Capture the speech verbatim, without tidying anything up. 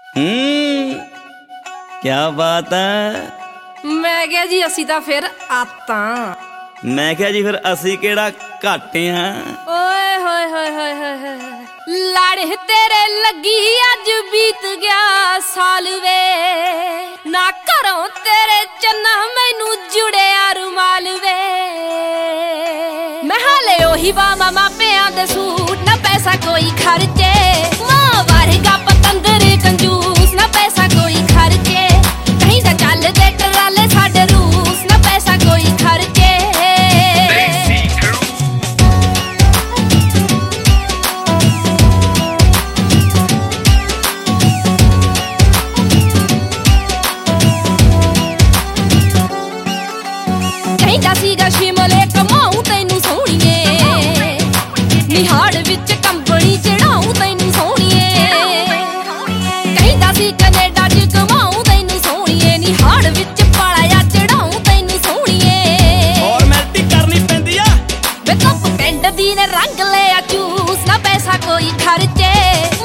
हम्म क्या बात है। मैं क्या जी असी तां फिर आतां। मैं क्या जी फिर असी केड़ा घट हां। ओए होए होए होए होए लाड़े तेरे लगी अज बीत गया साल वे ना घरों तेरे चन्ना मैनू जुड़िया रुमाल वे मैं हाले ओही वामा मापियां दे सूट ना पैसा कोई खर्चे मां वर्गा पतंदर कंजूस ना पैसा कोई खर्चे कहीं दा चल दे टराले साडे रूस ना पैसा कोई खर्चे सीगा शिमले कमाऊं तैनू सोहणीए निहाड़ विच कंबनी चढ़ाऊं तैनू सोहणीए कहिंदा सी कनेडा च कमाऊं तैनू सोहणीए निहाड़ विच पालाया चढ़ाऊं तैनू सोहणीए फॉर्मैलिटी करनी पैंदी आ वे कप पिंड दी ने रंग लिया चूस ना पैसा कोई खर्चे